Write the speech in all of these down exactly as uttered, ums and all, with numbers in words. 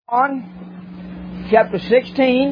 John chapter sixteen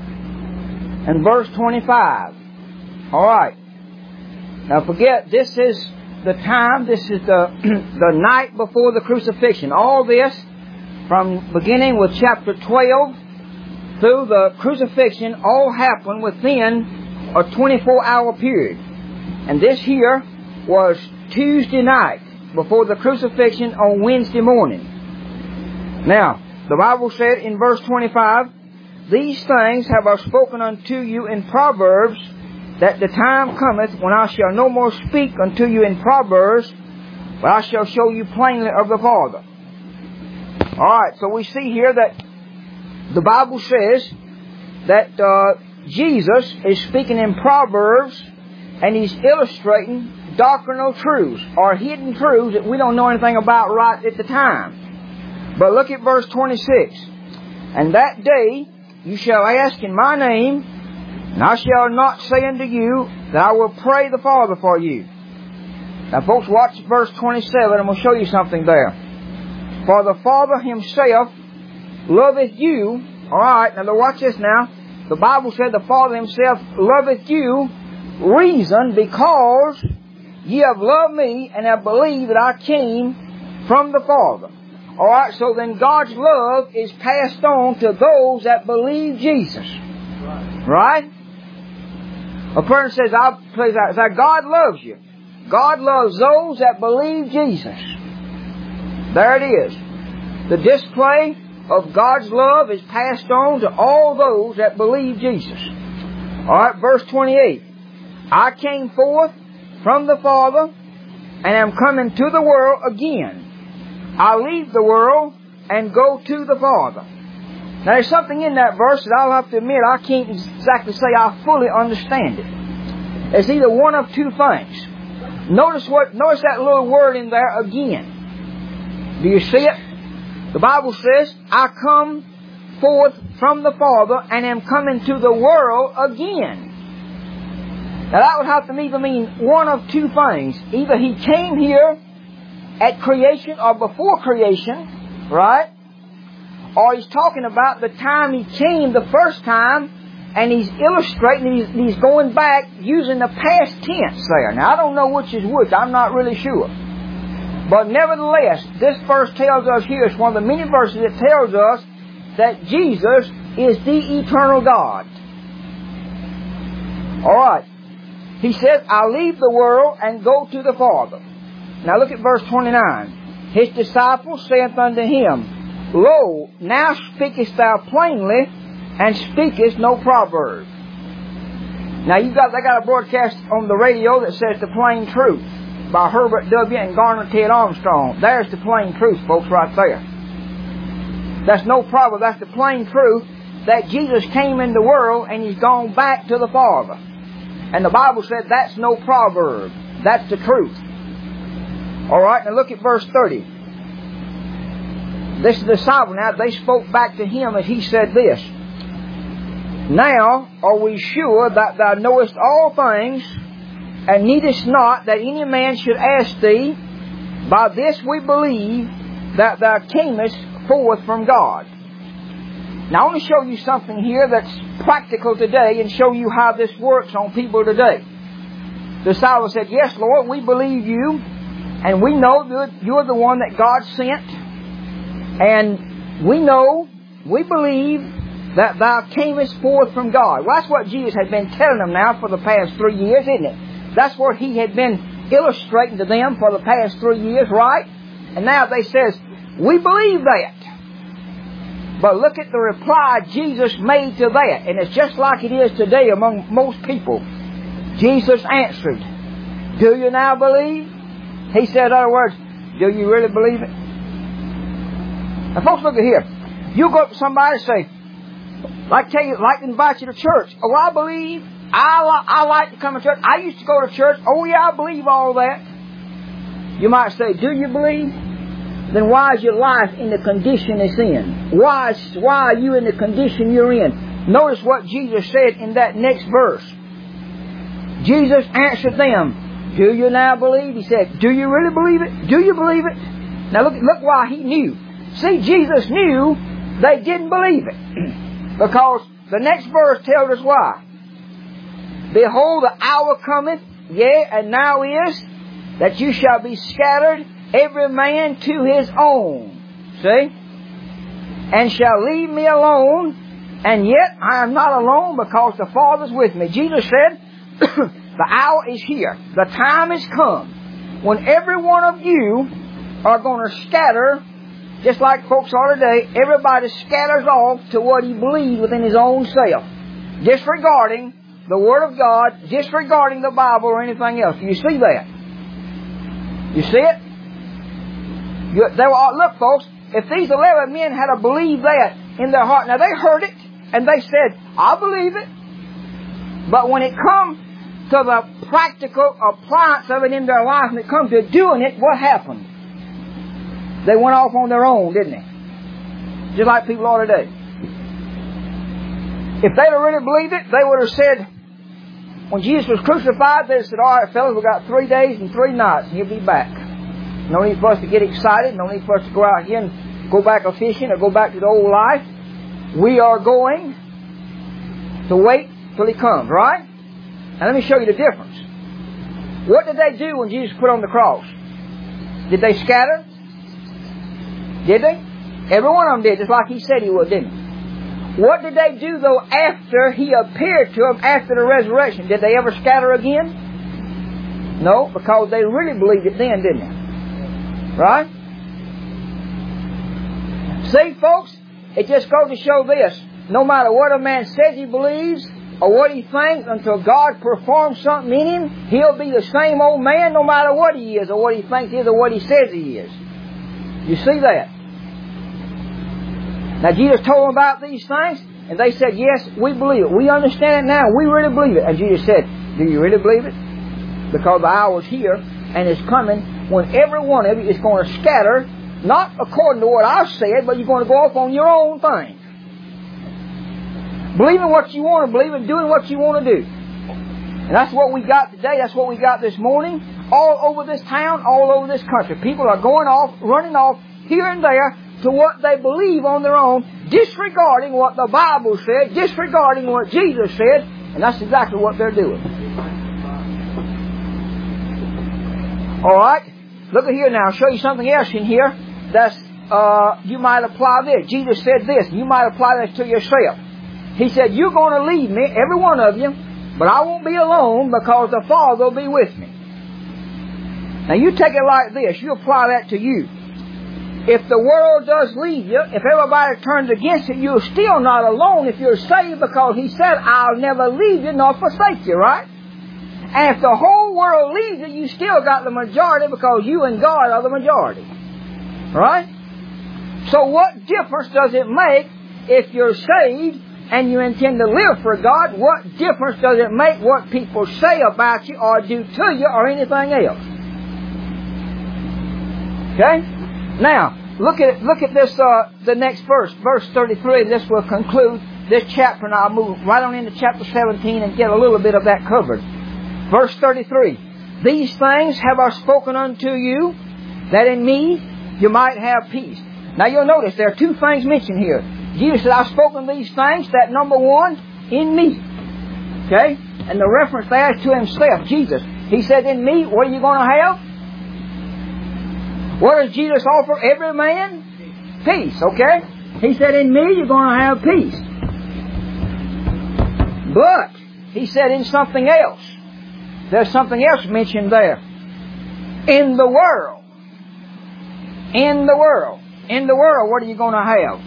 and verse twenty-five. All right. Now forget, this is the time, this is the, the night before the crucifixion. All this, from beginning with chapter twelve through the crucifixion, all happened within a twenty-four hour period. And this here was Tuesday night before the crucifixion on Wednesday morning. Now, the Bible said in verse twenty-five, "These things have I spoken unto you in Proverbs, that the time cometh when I shall no more speak unto you in Proverbs, but I shall show you plainly of the Father." Alright, so we see here that the Bible says that uh, Jesus is speaking in Proverbs, and He's illustrating doctrinal truths, or hidden truths that we don't know anything about right at the time. But look at verse twenty-six. "And that day you shall ask in my name, and I shall not say unto you that I will pray the Father for you." Now folks, watch verse twenty-seven, and we'll show you something there. "For the Father Himself loveth you." Alright, now watch this now. The Bible said the Father Himself loveth you, reason because ye have loved me and have believed that I came from the Father. Alright, so then God's love is passed on to those that believe Jesus. Right? A person says, I plays out, that God loves you. God loves those that believe Jesus. There it is. The display of God's love is passed on to all those that believe Jesus. Alright, verse twenty-eight. "I came forth from the Father, and am coming to the world again. I leave the world and go to the Father." Now there's something in that verse that I'll have to admit I can't exactly say I fully understand it. It's either one of two things. Notice what, notice that little word in there, again. Do you see it? The Bible says, "I come forth from the Father and am coming to the world again." Now that would have to either mean one of two things. Either He came here at creation or before creation, right? Or He's talking about the time He came the first time, and He's illustrating, he's, he's going back using the past tense there. Now I don't know which is which, I'm not really sure. But nevertheless, this verse tells us here, it's one of the many verses that tells us that Jesus is the eternal God. Alright. He says, "I leave the world and go to the Father." Now look at verse twenty-nine. "His disciples saith unto Him, Lo, now speakest thou plainly, and speakest no proverb." Now you got, they got a broadcast on the radio that says "The Plain Truth" by Herbert W. and Garner Ted Armstrong. There's the plain truth, folks, right there. That's no proverb. That's the plain truth that Jesus came in the world and He's gone back to the Father. And the Bible said that's no proverb. That's the truth. Alright, now look at verse thirty. This is the disciple. Now they spoke back to Him as He said this. "Now are we sure that Thou knowest all things, and needest not that any man should ask Thee. By this we believe that Thou camest forth from God." Now I want to show you something here that's practical today and show you how this works on people today. The disciple said, "Yes, Lord, we believe You, and we know that You're the one that God sent, and we know, we believe that Thou camest forth from God." Well, that's what Jesus had been telling them now for the past three years, isn't it? That's what He had been illustrating to them for the past three years, right? And now they says, "We believe that." But look at the reply Jesus made to that. And it's just like it is today among most people. Jesus answered, "Do you now believe?" He said, in other words, do you really believe it? Now folks, look at here. You go up to somebody and say, like tell you, like invite you to church. "Oh, I believe. I, li- I like to come to church. I used to go to church. Oh yeah, I believe all that." You might say, "Do you believe?" Then why is your life in the condition it's in? Why, why are you in the condition you're in? Notice what Jesus said in that next verse. Jesus answered them, "Do you now believe?" He said, "Do you really believe it? Do you believe it?" Now look, look why He knew. See, Jesus knew They didn't believe it. Because the next verse tells us why. Behold, the hour cometh, yea, and now is, that you shall be scattered, every man to his own. See? And shall leave me alone, and yet I am not alone, because the Father's with me. Jesus said, the hour is here. The time is come when every one of you are going to scatter, just like folks are today. Everybody scatters off to what he believes within his own self, disregarding the Word of God, disregarding the Bible or anything else. You see that? You see it? You, they were, look, folks, if these eleven men had to believe that in their heart, now they heard it, and they said, I believe it. But when it comes to the practical appliance of it in their life, and it comes to doing it, what happened? They went off on their own, didn't they? Just like people are today. If they'd have really believed it, they would have said, when Jesus was crucified, they said, all right, fellas, we've got three days and three nights, and he'll be back. No need for us to get excited. No need for us to go out here and go back a fishing or go back to the old life. We are going to wait till he comes, right? And let me show you the difference. What did they do when Jesus put on the cross? Did they scatter? Did they? Every one of them did, just like he said he would, didn't he? What did they do, though, after he appeared to them, after the resurrection? Did they ever scatter again? No, because they really believed it then, didn't they? Right? See, folks, it just goes to show this. No matter what a man says he believes or what he thinks, until God performs something in him, he'll be the same old man no matter what he is or what he thinks he is or what he says he is. You see that? Now, Jesus told them about these things, and they said, yes, we believe it. We understand it now. We really believe it. And Jesus said, do you really believe it? Because the hour is here, and it's coming when every one of you is going to scatter, not according to what I've said, but you're going to go off on your own thing. Believing what you want to believe and doing what you want to do. And that's what we got today. That's what we got this morning. All over this town, all over this country. People are going off, running off here and there to what they believe on their own, disregarding what the Bible said, disregarding what Jesus said, and that's exactly what they're doing. Alright? Look at here now. I'll show you something else in here that's, uh, you might apply this. Jesus said this. You might apply this to yourself. He said, you're going to leave me, every one of you, but I won't be alone because the Father will be with me. Now you take it like this. You apply that to you. If the world does leave you, if everybody turns against you, you're still not alone if you're saved, because He said, I'll never leave you nor forsake you, right? And if the whole world leaves you, you still got the majority, because you and God are the majority. Right? So what difference does it make if you're saved and you intend to live for God? What difference does it make what people say about you or do to you or anything else? Okay? Now, look at look at this, uh, the next verse, verse thirty-three. This will conclude this chapter, and I'll move right on into chapter seventeen and get a little bit of that covered. Verse thirty-three. These things have I spoken unto you, that in me you might have peace. Now you'll notice there are two things mentioned here. Jesus said, I've spoken these things, that number one, in me. Okay? And the reference there is to Himself, Jesus. He said, in me, what are you going to have? What does Jesus offer every man? Peace, okay? He said, in me you're going to have peace. But, He said in something else. There's something else mentioned there. In the world. In the world. In the world, what are you going to have?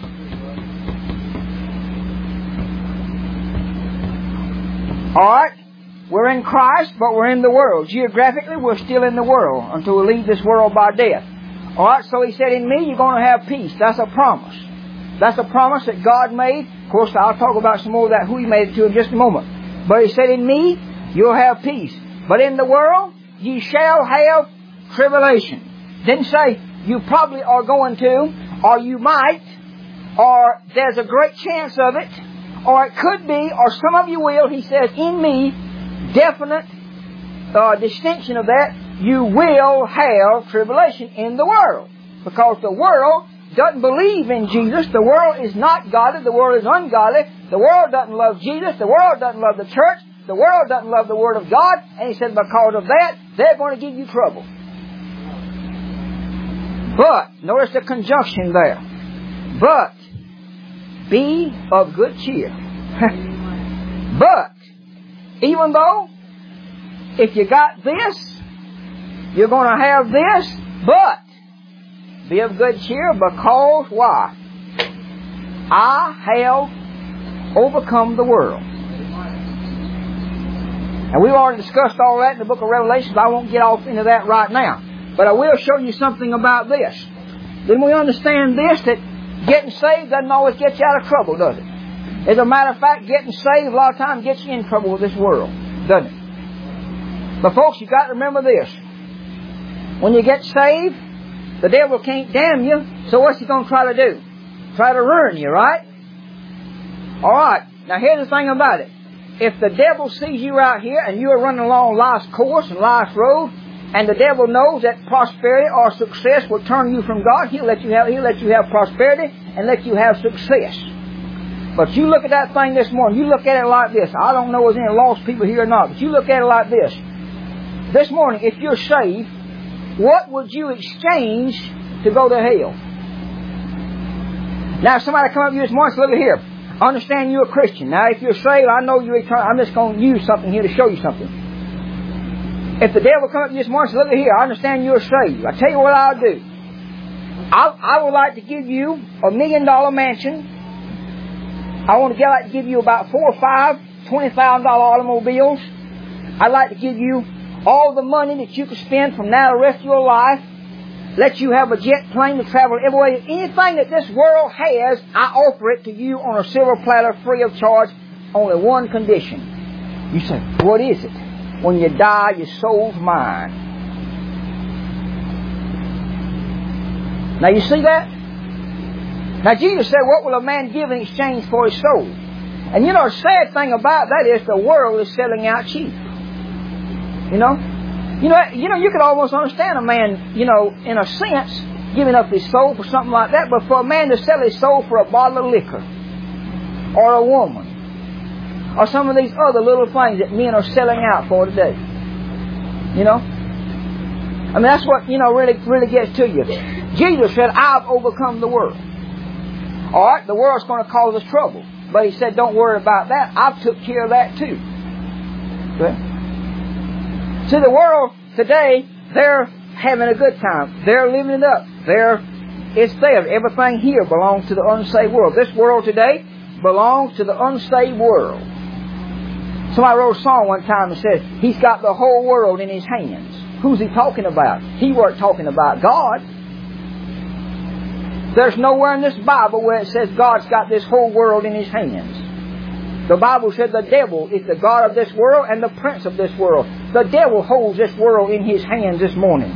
Alright? We're in Christ, but we're in the world. Geographically, we're still in the world until we leave this world by death. Alright, so He said, in me you're going to have peace. That's a promise. That's a promise that God made. Of course, I'll talk about some more of that, who He made it to in just a moment. But He said, in me you'll have peace. But in the world ye shall have tribulation. Didn't say you probably are going to, or you might, or there's a great chance of it, or it could be, or some of you will. He says, in me, definite uh, distinction of that, you will have tribulation in the world. Because the world doesn't believe in Jesus. The world is not godly. The world is ungodly. The world doesn't love Jesus. The world doesn't love the church. The world doesn't love the Word of God. And he said because of that, they're going to give you trouble. But, notice the conjunction there. But, be of good cheer. But, even though, if you got this, you're going to have this, but, be of good cheer because, why? I have overcome the world. And we've already discussed all that in the book of Revelation, but I won't get off into that right now. But I will show you something about this. Then we understand this, that getting saved doesn't always get you out of trouble, does it? As a matter of fact, getting saved a lot of times gets you in trouble with this world, doesn't it? But folks, you've got to remember this. When you get saved, the devil can't damn you, so what's he going to try to do? Try to ruin you, right? Alright, now here's the thing about it. If the devil sees you out here and you're running along life's course and life's road, and the devil knows that prosperity or success will turn you from God, he'll let you have, he'll let you have prosperity and let you have success. But you look at that thing this morning, you look at it like this. I don't know if there's any lost people here or not, but you look at it like this. This morning, if you're saved, what would you exchange to go to hell? Now, if somebody come up to you this morning and say, look at here, I understand you're a Christian. Now, if you're saved, I know you're eternal. I'm just going to use something here to show you something. If the devil come up to you this morning and say, look at here, I understand you're saved. I tell you what I'll do. I, I would like to give you a million dollar mansion. I want to get, like to give you about four or five twenty thousand dollar automobiles. I'd like to give you all the money that you can spend from now to the rest of your life. Let you have a jet plane to travel everywhere. Anything that this world has, I offer it to you on a silver platter free of charge. Only one condition. You say, what is it? When you die, your soul's mine. Now you see that? Now Jesus said, what will a man give in exchange for his soul? And you know, the sad thing about that is the world is selling out cheap. You know? You know, you know, you could almost understand a man, you know, in a sense, giving up his soul for something like that, but for a man to sell his soul for a bottle of liquor, or a woman, or some of these other little things that men are selling out for today. You know? I mean, that's what, you know, really, really gets to you. Jesus said, I've overcome the world. Alright, the world's going to cause us trouble. But he said, don't worry about that. I've took care of that too. Okay? See, the world today, they're having a good time. They're living it up. They're, it's there. Everything here belongs to the unsaved world. This world today belongs to the unsaved world. Somebody wrote a song one time that says, he's got the whole world in his hands. Who's he talking about? He weren't talking about God. There's nowhere in this Bible where it says God's got this whole world in his hands. The Bible said the devil is the god of this world and the prince of this world. The devil holds this world in his hands this morning.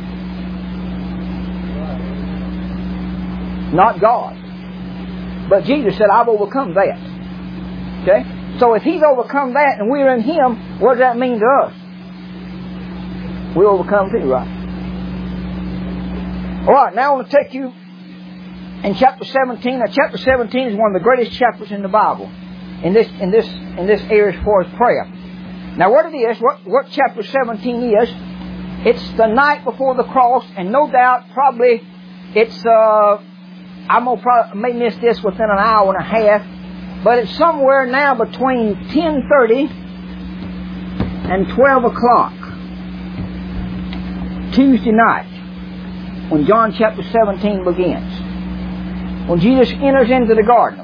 Not God. But Jesus said, I've overcome that. Okay? So if he's overcome that and we're in him, what does that mean to us? We overcome too, right? Alright, now I want to take you in chapter seventeen. Now chapter seventeen is one of the greatest chapters in the Bible. In this, in this, in this area as far as prayer. Now what it is, what, what chapter seventeen is, it's the night before the cross, and no doubt probably it's, uh, I'm going to probably may miss this within an hour and a half, but it's somewhere now between ten thirty and twelve o'clock. Tuesday night, when John chapter seventeen begins. When Jesus enters into the garden.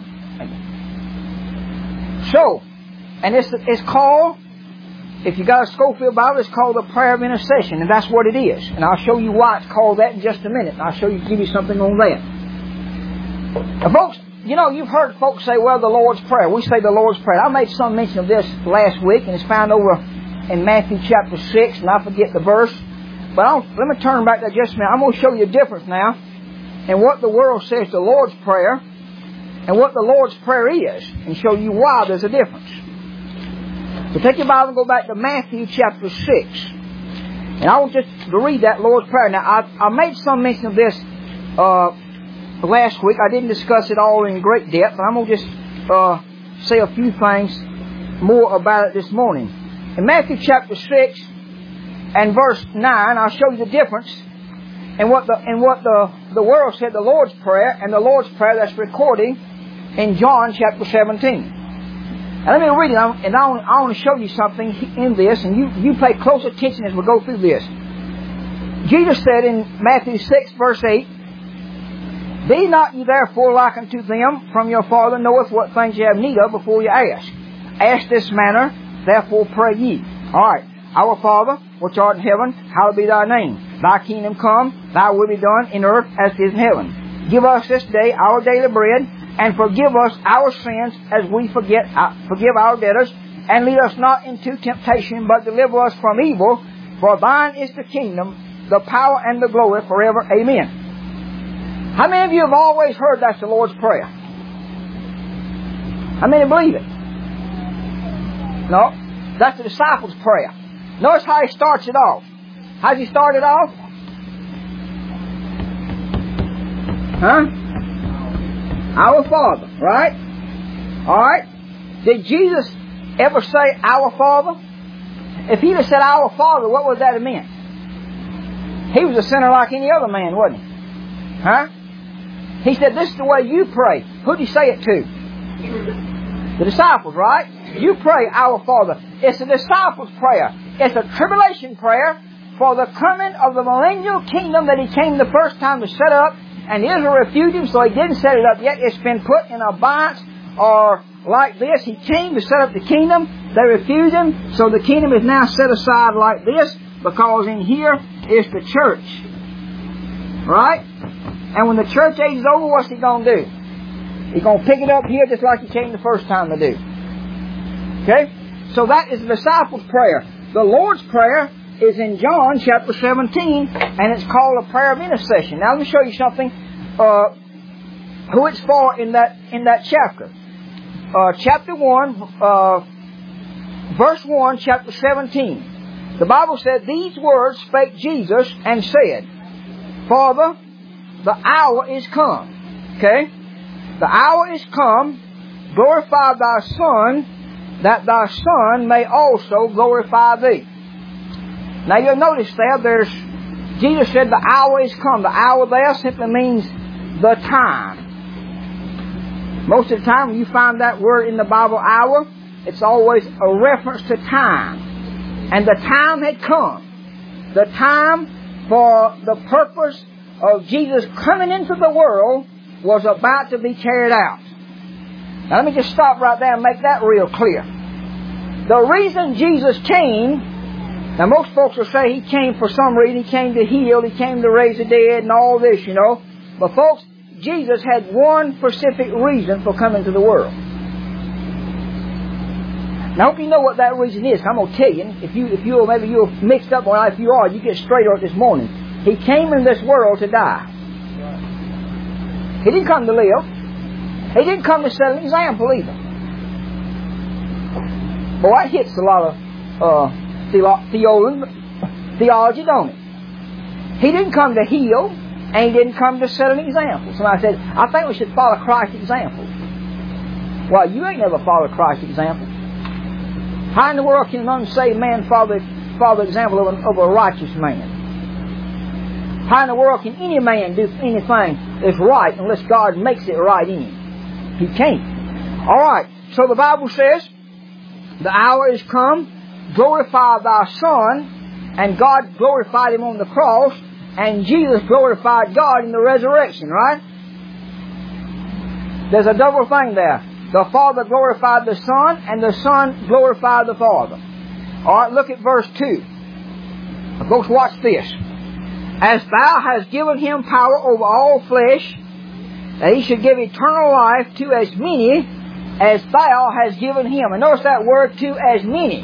So, and it's, it's called, if you got a Schofield Bible, it's called the prayer of intercession, and that's what it is. And I'll show you why it's called that in just a minute. And I'll show you, give you something on that. Now, folks, you know, you've heard folks say, well, the Lord's Prayer. We say the Lord's Prayer. I made some mention of this last week, and it's found over in Matthew chapter six, and I forget the verse. But I'll, let me turn back to that just a minute. I'm going to show you a difference now in what the world says the Lord's Prayer and what the Lord's Prayer is, and show you why there's a difference. So take your Bible and go back to Matthew chapter six. And I want just to read that Lord's Prayer. Now, I, I made some mention of this uh, last week. I didn't discuss it all in great depth, but I'm going to just uh, say a few things more about it this morning. In Matthew chapter six and verse nine, I'll show you the difference in what the in what the, the world said the Lord's Prayer and the Lord's Prayer that's recorded in John chapter seventeen. Now let me read it, and I want, I want to show you something in this, and you, you pay close attention as we go through this. Jesus said in Matthew six verse eight, "Be not ye therefore like unto them, from your Father knoweth what things ye have need of before ye ask. Ask this manner, therefore pray ye." Alright. "Our Father, which art in heaven, hallowed be thy name. Thy kingdom come, thy will be done in earth as it is in heaven. Give us this day our daily bread, and forgive us our sins as we forget, uh, forgive our debtors. And lead us not into temptation, but deliver us from evil. For thine is the kingdom, the power, and the glory forever. Amen." How many of you have always heard that's the Lord's Prayer? How many believe it? No. That's the disciples' prayer. Notice how he starts it off. How's he start it off? Huh? Our Father, right? Alright? Did Jesus ever say, "Our Father"? If he'd have said, "Our Father," what would that have meant? He was a sinner like any other man, wasn't he? Huh? He said, "This is the way you pray." Who'd he say it to? The disciples, right? You pray, "Our Father." It's a disciples' prayer. It's a tribulation prayer for the coming of the millennial kingdom that he came the first time to set up. And Israel refused him, so he didn't set it up yet. It's been put in abeyance, or like this. He came to set up the kingdom. They refused him, so the kingdom is now set aside like this, because in here is the church. Right? And when the church age is over, what's he going to do? He's going to pick it up here just like he came the first time to do. Okay? So that is the disciples' prayer. The Lord's Prayer is in John chapter seventeen, and it's called a prayer of intercession. Now let me show you something, uh, who it's for in that, in that chapter. Uh, chapter one, uh, verse one, chapter seventeen. The Bible said, "These words spake Jesus and said, Father, the hour is come." Okay? "The hour is come, glorify thy Son, that thy Son may also glorify thee." Now you'll notice there, there's, Jesus said the hour is come. The hour there simply means the time. Most of the time when you find that word in the Bible, hour, it's always a reference to time. And the time had come. The time for the purpose of Jesus coming into the world was about to be carried out. Now let me just stop right there and make that real clear. The reason Jesus came, now most folks will say he came for some reason. He came to heal, he came to raise the dead and all this, you know. But folks, Jesus had one specific reason for coming to the world. Now I hope you know what that reason is. I'm going to tell you. If you, if you, maybe you're mixed up, or if you are, you get straight on it this morning. He came in this world to die. He didn't come to live. He didn't come to set an example either. Boy, that hits a lot of uh, theolo- theolo- theology, don't it? He didn't come to heal, and he didn't come to set an example. Somebody said, "I think we should follow Christ's example." Well, you ain't never followed Christ's example. How in the world can an unsaved man follow, follow the example of, an, of a righteous man? How in the world can any man do anything that's right unless God makes it right in him? He can't. Alright, so the Bible says, "The hour is come, glorify thy Son," and God glorified him on the cross, and Jesus glorified God in the resurrection, right? There's a double thing there. The Father glorified the Son, and the Son glorified the Father. Alright, look at verse two. Now, folks, watch this. "As thou hast given him power over all flesh, that he should give eternal life to as many as thou hast given him." And notice that word, "to as many."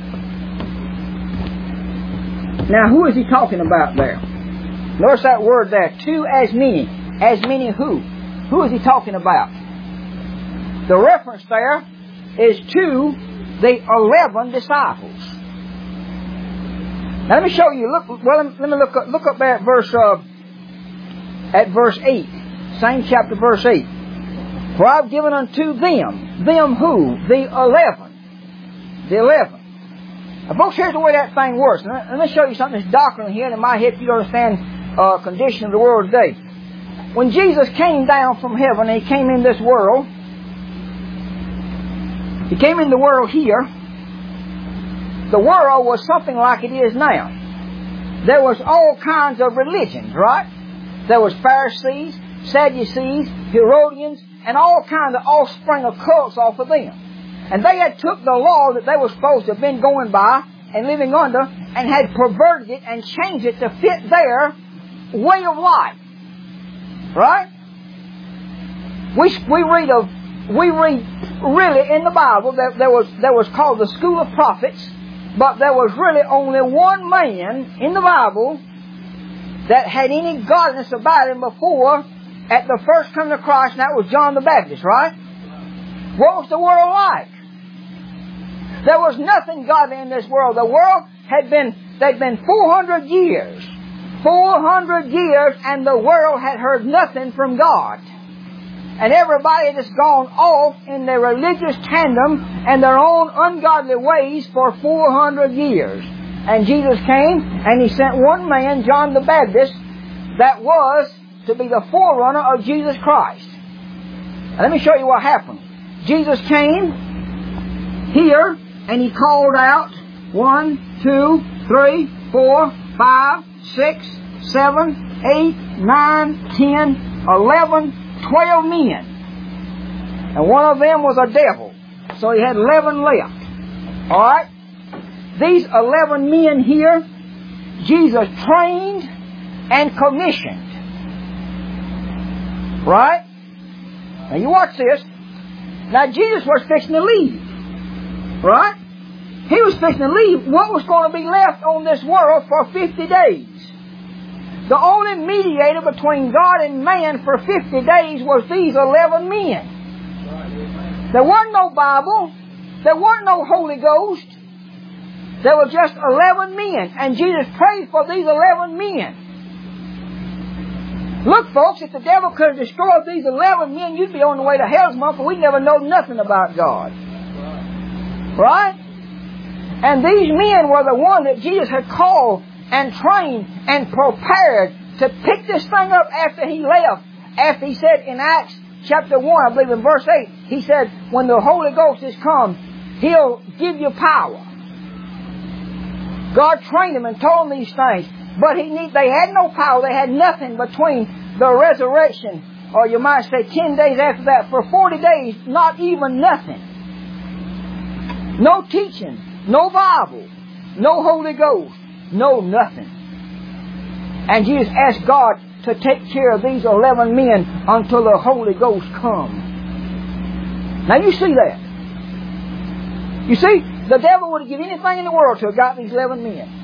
Now, who is he talking about there? Notice that word there, "to as many." As many who? Who is he talking about? The reference there is to the eleven disciples. Now let me show you. Look, well, let me look up, look up there at verse uh, at verse eight. same chapter, verse eight. For I've given unto them, them who? The eleven. The eleven. Now, folks, here's the way that thing works. Now, let me show you something that's doctrinal here that might help you to understand uh, condition of the world today. When Jesus came down from heaven, He came in this world. He came in the world here. The world was something like it is now. There was all kinds of religions, right? There was Pharisees, Sadducees, Herodians, and all kinds of offspring of cults off of them. And they had took the law that they were supposed to have been going by and living under and had perverted it and changed it to fit their way of life. Right? We, we read of, we read really in the Bible that there was, there was called the school of prophets, but there was really only one man in the Bible that had any godliness about him before at the first coming of Christ, and that was John the Baptist, right? What was the world like? There was nothing godly in this world. The world had been, they'd been four hundred years. four hundred years, and the world had heard nothing from God. And everybody had just gone off in their religious tandem and their own ungodly ways for four hundred years. And Jesus came, and He sent one man, John the Baptist, that was to be the forerunner of Jesus Christ. Now, let me show you what happened. Jesus came here, and He called out one, two, three, four, five, six, seven, eight, nine, ten, eleven, twelve men. And one of them was a devil. So He had eleven left. Alright? These eleven men here, Jesus trained and commissioned. Right? Now you watch this. Now Jesus was fixing to leave. Right? He was fixing to leave. What was going to be left on this world for fifty days? The only mediator between God and man for fifty days was these eleven men. There wasn't no Bible. There wasn't no Holy Ghost. There were just eleven men. And Jesus prayed for these eleven men. Look, folks, if the devil could have destroyed these eleven men, you'd be on the way to hell's month, for we'd never know nothing about God. Right? And these men were the ones that Jesus had called and trained and prepared to pick this thing up after He left. After He said in Acts chapter one, I believe in verse eight, He said, when the Holy Ghost is come, He'll give you power. God trained them and told them these things. But he need, they had no power. They had nothing between the resurrection, or you might say ten days after that. For forty days, not even nothing. No teaching, no Bible, no Holy Ghost, no nothing. And Jesus asked God to take care of these eleven men until the Holy Ghost come. Now you see that. You see, the devil would have given anything in the world to have got these eleven men.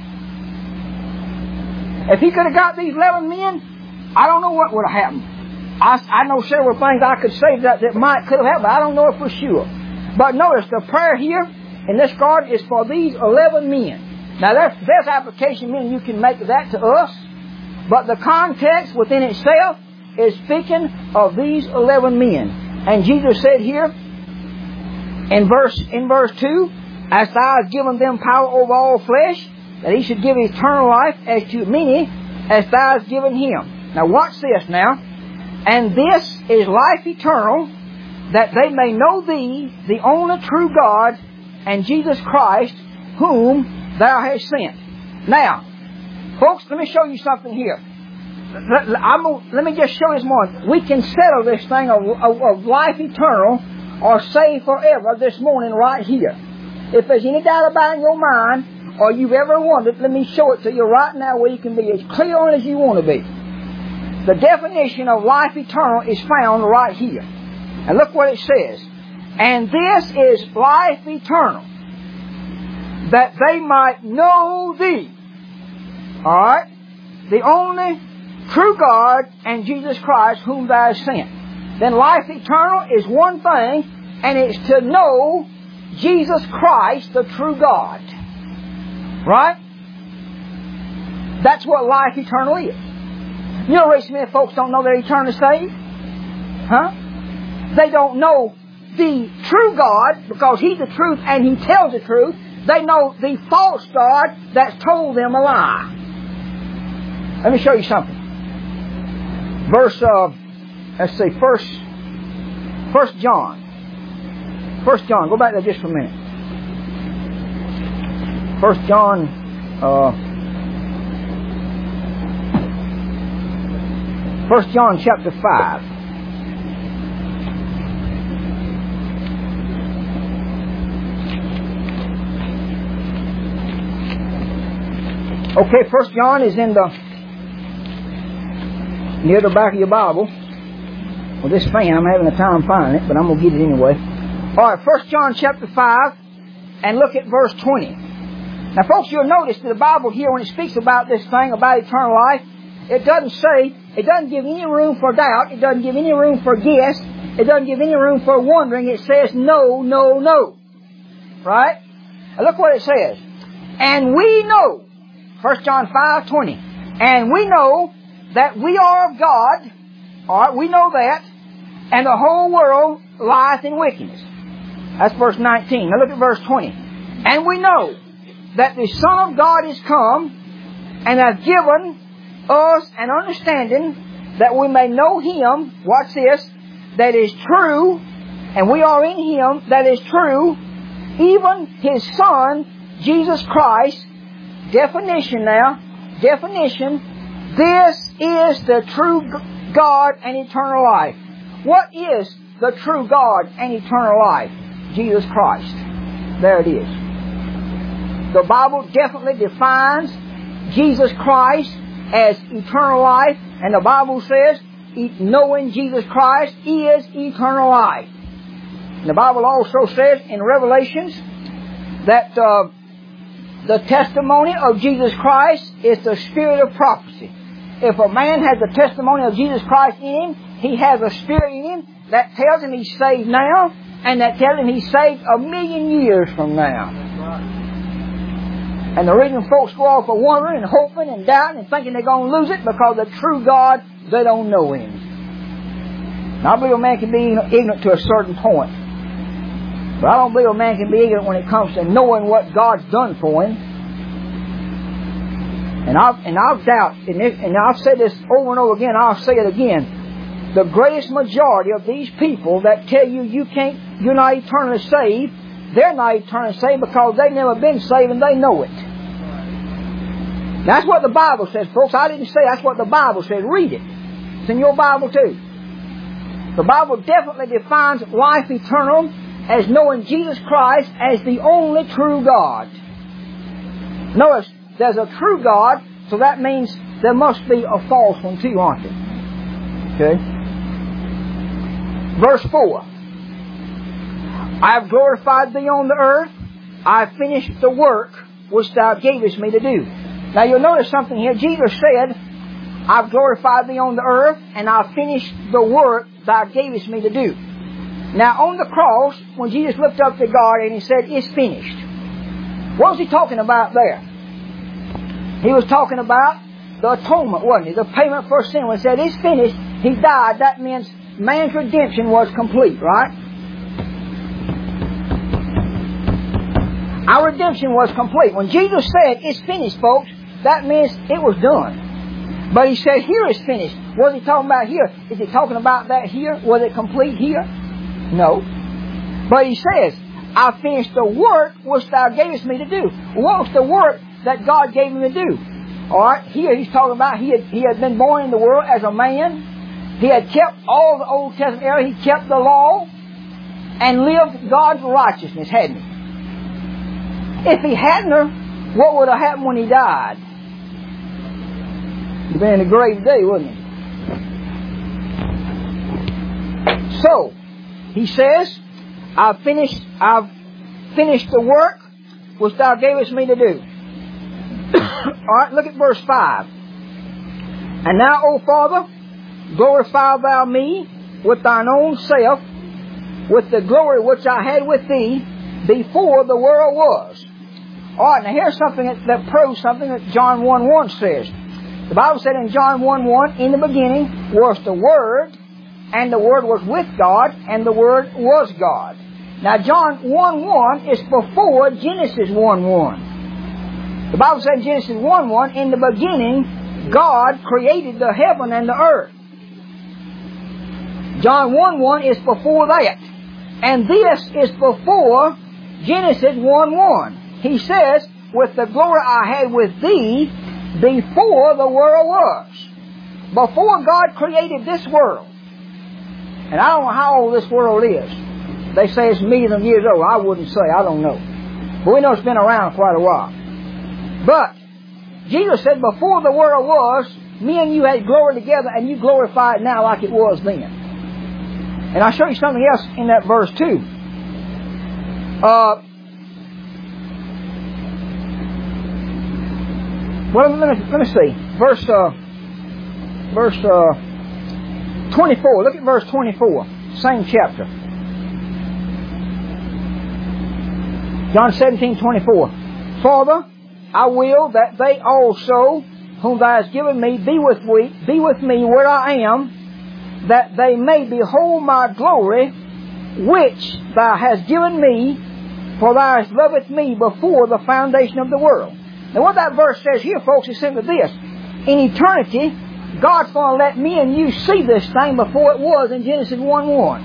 If he could have got these eleven men, I don't know what would have happened. I, I know several things I could say that, that might could have happened, but I don't know it for sure. But notice the prayer here in this card is for these eleven men. Now there's, there's application men you can make that to us, but the context within itself is speaking of these eleven men. And Jesus said here in verse in verse two, as thou hast given them power over all flesh, that He should give eternal life as to many as thou hast given Him. Now watch this now. And this is life eternal, that they may know Thee, the only true God, and Jesus Christ, whom Thou hast sent. Now, folks, let me show you something here. I'm, let me just show this morning. We can settle this thing of, of, of life eternal or saved forever this morning right here. If there's any doubt about it in your mind, or you've ever wondered, let me show it to you right now where you can be as clear on it as you want to be. The definition of life eternal is found right here. And look what it says. And this is life eternal, that they might know Thee. Alright? The only true God and Jesus Christ whom Thou hast sent. Then life eternal is one thing, and it's to know Jesus Christ, the true God. Right? That's what life eternal is. You know, recently folks don't know they're eternally saved. Huh? They don't know the true God because He's the truth and He tells the truth. They know the false God that's told them a lie. Let me show you something. Verse, uh, let's see, first, First John. First John, go back there just for a minute. First John, uh, First John chapter five. Okay, First John is in the near the back of your Bible. With this fan, I'm having a time finding it, but I'm going to get it anyway. All right, First John chapter five, and look at verse twenty. Now, folks, you'll notice that the Bible here, when it speaks about this thing, about eternal life, it doesn't say, it doesn't give any room for doubt, it doesn't give any room for guess, it doesn't give any room for wondering. It says no, no, no. Right? Now look what it says. And we know, First John five twenty, and we know that we are of God. All right, we know that. And the whole world lieth in wickedness. That's verse nineteen. Now look at verse twenty. And we know that the Son of God is come and hath given us an understanding that we may know Him, watch this, that is true, and we are in Him that is true, even His Son, Jesus Christ. Definition now, definition, this is the true God and eternal life. What is the true God and eternal life? Jesus Christ. There it is. The Bible definitely defines Jesus Christ as eternal life, and the Bible says knowing Jesus Christ is eternal life. And the Bible also says in Revelations that uh, the testimony of Jesus Christ is the spirit of prophecy. If a man has the testimony of Jesus Christ in him, he has a spirit in him that tells him he's saved now, and that tells him he's saved a million years from now. And the reason folks go off for wondering and hoping and doubting and thinking they're going to lose it because the true God, they don't know Him. Now, I believe a man can be ignorant to a certain point. But I don't believe a man can be ignorant when it comes to knowing what God's done for him. And I've, and I've doubt, and, it, and I've said this over and over again, I'll say it again. The greatest majority of these people that tell you you can't, you're not eternally saved, they're not eternally saved because they've never been saved and they know it. That's what the Bible says, folks. I didn't say that's what the Bible says. Read it. It's in your Bible too. The Bible definitely defines life eternal as knowing Jesus Christ as the only true God. Notice, there's a true God, so that means there must be a false one too, aren't there? Okay. Verse four. I have glorified Thee on the earth. I have finished the work which Thou gavest me to do. Now you'll notice something here. Jesus said, I've glorified Thee on the earth, and I've finished the work Thou gavest me to do. Now on the cross, when Jesus looked up to God and He said, it's finished. What was He talking about there? He was talking about the atonement, wasn't He? The payment for sin. When He said, it's finished, He died. That means man's redemption was complete, right? Our redemption was complete. When Jesus said, it's finished, folks, that means it was done. But He said, here is finished. What is He talking about here? Is He talking about that here? Was it complete here? No. But He says, I finished the work which Thou gavest me to do. What was the work that God gave Him to do? Alright, here He's talking about He had, he had been born in the world as a man. He had kept all the Old Testament era. He kept the law and lived God's righteousness, hadn't He? If He hadn't, what would have happened when He died? He'd been in a grave today, wouldn't He? So, He says, I've finished, I've finished the work which Thou gavest me to do. Alright, look at verse five. And now, O Father, glorify Thou me with Thine own self, with the glory which I had with Thee before the world was. Alright, now here's something that, that proves something that John one one says. The Bible said in John one one, in the beginning was the Word, and the Word was with God, and the Word was God. Now John one one is before Genesis one one. The Bible says in Genesis one one, in the beginning, God created the heaven and the earth. John one one is before that. And this is before Genesis one one. He says, with the glory I had with thee before the world was. Before God created this world. And I don't know how old this world is. They say it's millions of years old. I wouldn't say. I don't know. But we know it's been around quite a while. But Jesus said, before the world was, me and you had glory together, and you glorify it now like it was then. And I'll show you something else in that verse too. Uh, well, let me, let me see. Verse, uh, verse uh, twenty-four. Look at verse twenty-four. Same chapter. John seventeen twenty-four. Father, I will that they also, whom thou hast given me, be with me, be with me where I am, that they may behold my glory, which thou hast given me, for thou hast loved me before the foundation of the world. Now what that verse says here, folks, is simply this. In eternity, God's going to let me and you see this thing before it was in Genesis one one.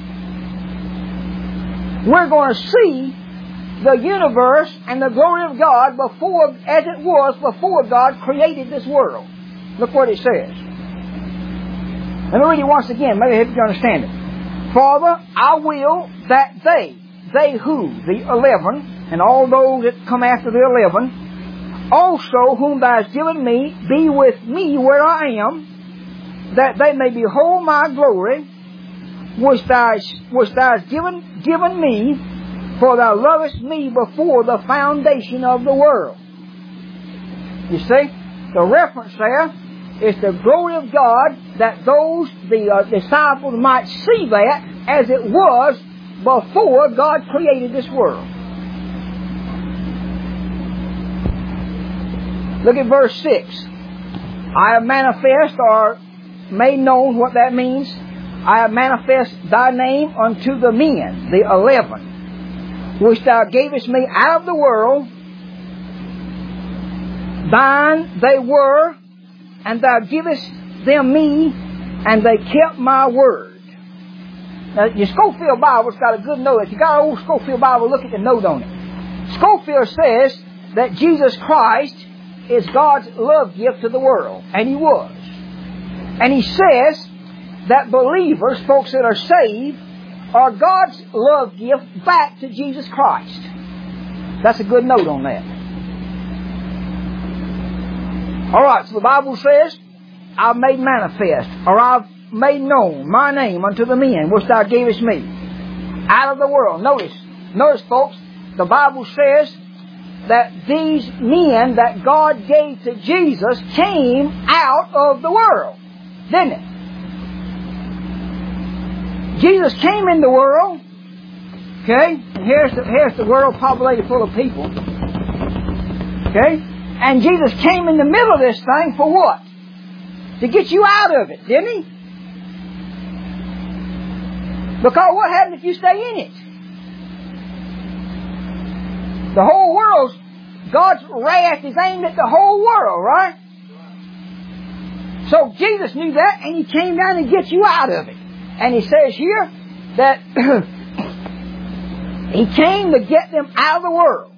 We're going to see the universe and the glory of God before, as it was before God created this world. Look what it says. Let me read it once again. Maybe help you understand it. Father, I will that they, they who? The eleven, and all those that come after the eleven, also whom thou hast given me, be with me where I am, that they may behold my glory, which thou, which thou hast given, given me, for thou lovest me before the foundation of the world. You see, the reference there is the glory of God, that those, the uh, disciples might see that as it was before God created this world. Look at verse six. I have manifest or made known what that means. I have manifest thy name unto the men, the eleven, which thou gavest me out of the world. Thine they were, and thou givest them me, and they kept my word. Now, your Scofield Bible's got a good note. If you got an old Scofield Bible, look at the note on it. Scofield says that Jesus Christ is God's love gift to the world. And He was. And he says that believers, folks that are saved, are God's love gift back to Jesus Christ. That's a good note on that. Alright, so the Bible says, I've made manifest, or I've made known my name unto the men which thou gavest me out of the world. Notice, notice folks, the Bible says that these men that God gave to Jesus came out of the world. Didn't it? Jesus came in the world, okay, and here's the, here's the world populated full of people, okay, and Jesus came in the middle of this thing for what? To get you out of it, didn't He? Because what happens if you stay in it? The whole world's, God's wrath is aimed at the whole world, right? So Jesus knew that, and He came down to get you out of it. And He says here that He came to get them out of the world.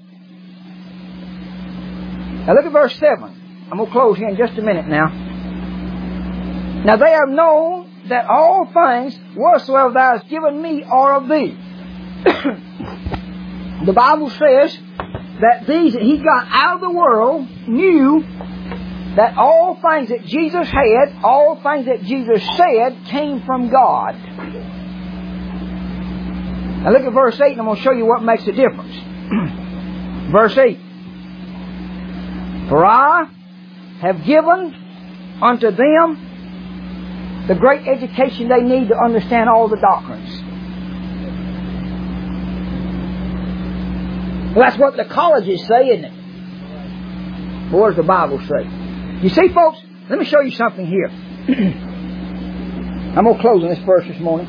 Now look at verse seven. I'm going to close here in just a minute now. Now they have known that all things whatsoever thou hast given me are of thee. The Bible says that these that He got out of the world knew that all things that Jesus had, all things that Jesus said, came from God. Now look at verse eight, and I'm going to show you what makes a difference. Verse eight. For I have given unto them the great education they need to understand all the doctrines. Well, that's what the colleges say, isn't it? But what does the Bible say? You see, folks, let me show you something here. I'm going to close on this verse this morning.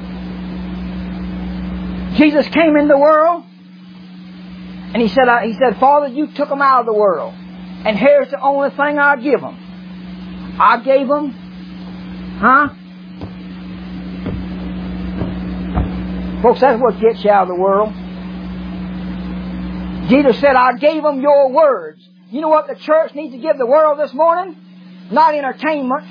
Jesus came in the world, and He said, He said, Father, you took them out of the world, and here's the only thing I give them. I gave them, huh? Folks, that's what gets you out of the world. Jesus said, I gave them your words. You know what the church needs to give the world this morning? Not entertainment.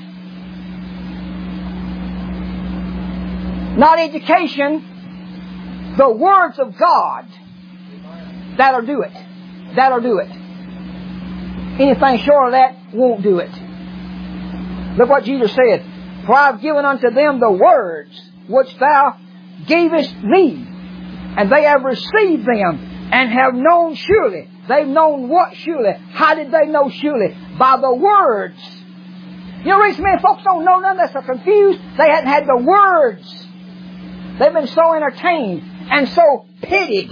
Not education. The words of God. That'll do it. That'll do it. Anything short of that won't do it. Look what Jesus said. For I have given unto them the words which thou gavest me, and they have received them, and have known surely. They've known what surely? How did they know surely? By the words. You know, reason many folks don't know none, they're so confused. They hadn't had the words. They've been so entertained and so pitied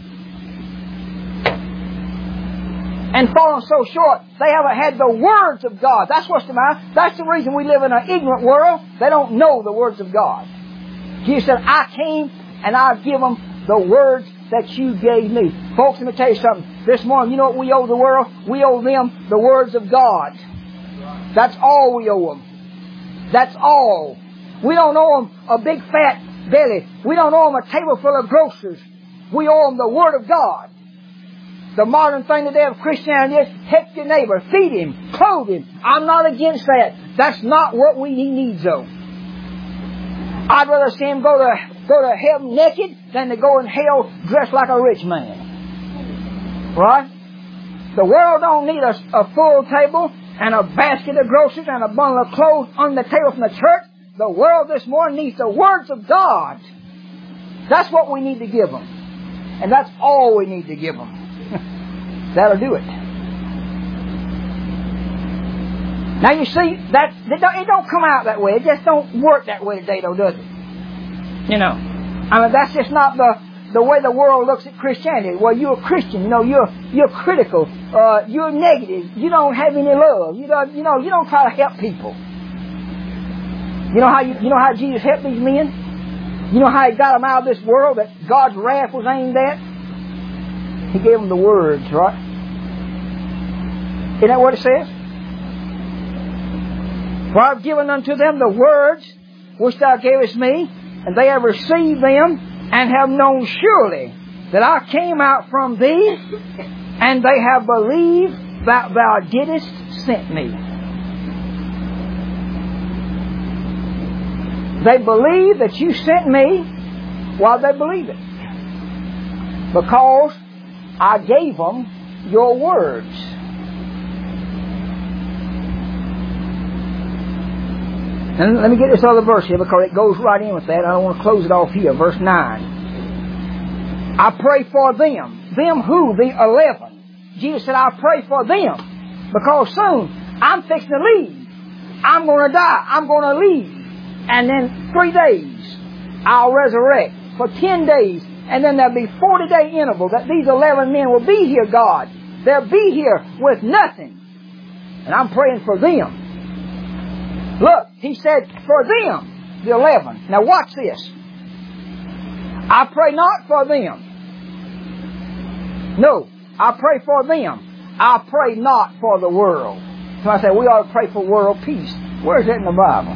and fallen so short. They haven't had the words of God. That's what's the matter. That's the reason we live in an ignorant world. They don't know the words of God. Jesus said, I came and I've given them the words that you gave me. Folks, let me tell you something. This morning, you know what we owe the world? We owe them the words of God. That's all we owe them. That's all. We don't owe them a big fat belly. We don't owe them a table full of groceries. We owe them the Word of God. The modern thing today of Christianity is help your neighbor, feed him, clothe him. I'm not against that. That's not what we need, though. I'd rather see him go to go to heaven naked than to go in hell dressed like a rich man. Right? The world don't need a, a full table and a basket of groceries and a bundle of clothes on the table from the church. The world this morning needs the words of God. That's what we need to give them. And that's all we need to give them. That'll do it. Now you see, that it don't come out that way. It just don't work that way today, though, does it? You know, I mean, that's just not the the way the world looks at Christianity. Well, you're a Christian. You know, you're you're critical. Uh, you're negative. You don't have any love. You don't. You know, you don't try to help people. You know how you, you know how Jesus helped these men? You know how He got them out of this world that God's wrath was aimed at? He gave them the words, right? Isn't that what it says? For I have given unto them the words which thou gavest me, and they have received them, and have known surely that I came out from thee, and they have believed that thou didst send me. They believe that you sent me. Why they believe it? Because I gave them your words. And let me get this other verse here because it goes right in with that. I don't want to close it off here. Verse nine. I pray for them. Them who? The eleven. Jesus said, I pray for them. Because soon I'm fixing to leave. I'm going to die. I'm going to leave. And then three days I'll resurrect for ten days. And then there'll be forty day interval that these eleven men will be here, God. They'll be here with nothing. And I'm praying for them. Look, He said for them, the eleven. Now watch this. I pray not for them. No, I pray for them. I pray not for the world. So I say we ought to pray for world peace. Where is it in the Bible?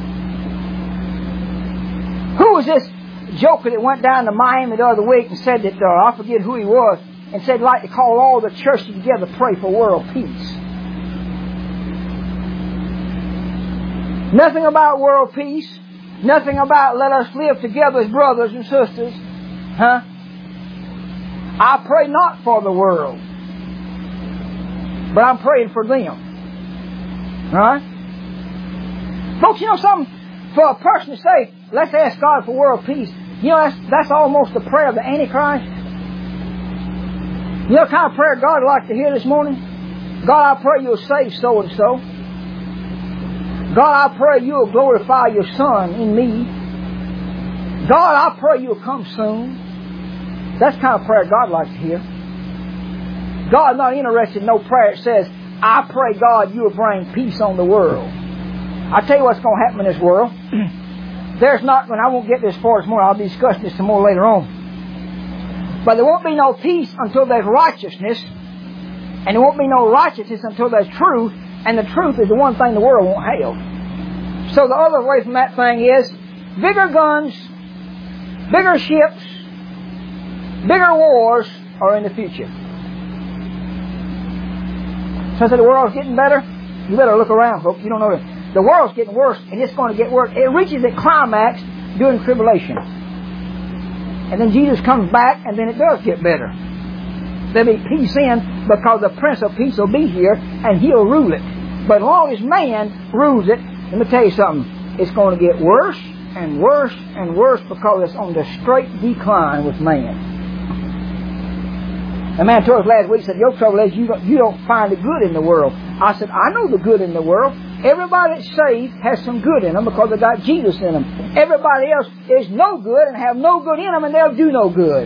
Who was this joker that went down to Miami the other week and said that, uh, I forget who he was, and said he'd like to call all the churches together to pray for world peace? Nothing about world peace. Nothing about let us live together as brothers and sisters. Huh? I pray not for the world, but I'm praying for them. Right? Folks, you know something? For a person to say, let's ask God for world peace, you know, that's, that's almost the prayer of the Antichrist. You know the kind of prayer God would like to hear this morning? God, I pray you'll save so-and-so. God, I pray you'll glorify your Son in me. God, I pray you'll come soon. That's the kind of prayer God likes to hear. God's not interested in no prayer that says, I pray, God, you'll bring peace on the world. I tell you what's going to happen in this world. there's not, and I won't get this far this morning, I'll be discussing this some more later on. But there won't be no peace until there's righteousness, and there won't be no righteousness until there's truth, and the truth is the one thing the world won't have. So the other way from that thing is, bigger guns, bigger ships, bigger wars are in the future. So I said the world's getting better. You better look around, folks. You don't know that. The world's getting worse, and it's going to get worse. It reaches its climax during tribulation. And then Jesus comes back, and then it does get better. There'll be peace in, because the Prince of Peace will be here, and He'll rule it. But as long as man rules it, let me tell you something, it's going to get worse and worse and worse, because it's on the straight decline with man. A man told us last week, said, your trouble is you don't, you don't find the good in the world. I said, I know the good in the world. Everybody that's saved has some good in them because they got Jesus in them. Everybody else is no good and have no good in them, and they'll do no good.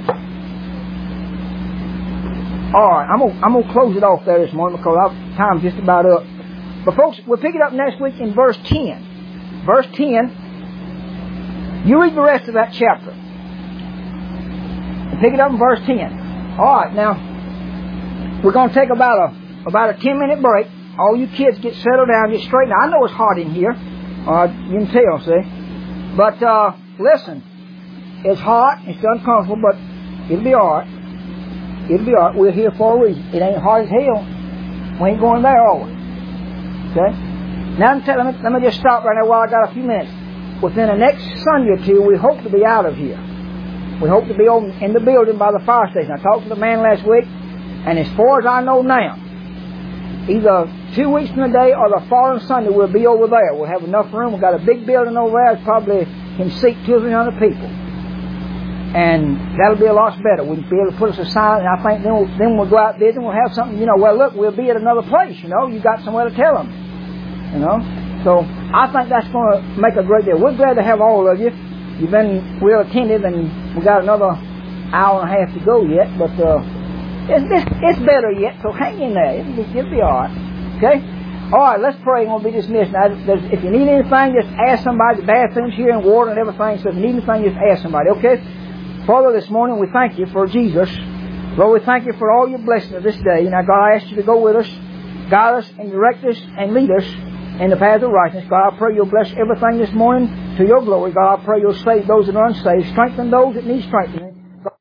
Alright, I'm going I'm going to close it off there this morning because our time's just about up. But folks, we'll pick it up next week in verse ten. Verse ten. You read the rest of that chapter. We'll pick it up in verse ten. Alright, now, we're going to take about a about a ten minute break. All you kids get settled down, get straightened out. I know it's hot in here. Uh, you can tell, see. But, uh, listen. It's hot, it's uncomfortable, but it'll be alright. It'll be alright. We're here for a reason. It ain't hard as hell. We ain't going there, are we? Okay? Now, let me, let me just stop right now while I got a few minutes. Within the next Sunday or two, we hope to be out of here. We hope to be over in the building by the fire station. I talked to the man last week, and as far as I know now, either two weeks from today or the following Sunday, we'll be over there. We'll have enough room. We've got a big building over there. It probably can seat two or three hundred people. And that'll be a lot better. We'll be able to put us a sign, and I think then we'll, then we'll go out visiting. We'll have something, you know, well, look, we'll be at another place, you know. You got somewhere to tell them, you know. So I think that's going to make a great deal. We're glad to have all of you. You've been real attentive, and we got another hour and a half to go yet, but uh, it's, it's better yet, so hang in there. It'll be, it'll be all right. Okay? All right, let's pray, and we'll be dismissed. Now, if you need anything, just ask somebody. The bathroom's here and water and everything, so if you need anything, just ask somebody, okay? Father, this morning we thank you for Jesus. Lord, we thank you for all your blessings of this day. Now, God, I ask you to go with us, guide us, and direct us, and lead us in the path of righteousness. God, I pray you'll bless everything this morning to your glory. God, I pray you'll save those that are unsaved, strengthen those that need strengthening.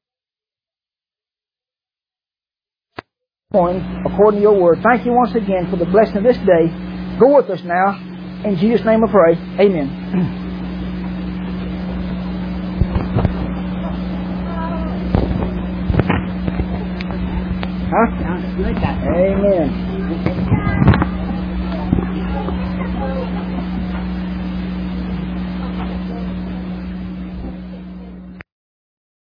According to your word. Thank you once again for the blessing of this day. Go with us now. In Jesus' name I pray. Amen. Huh? Amen.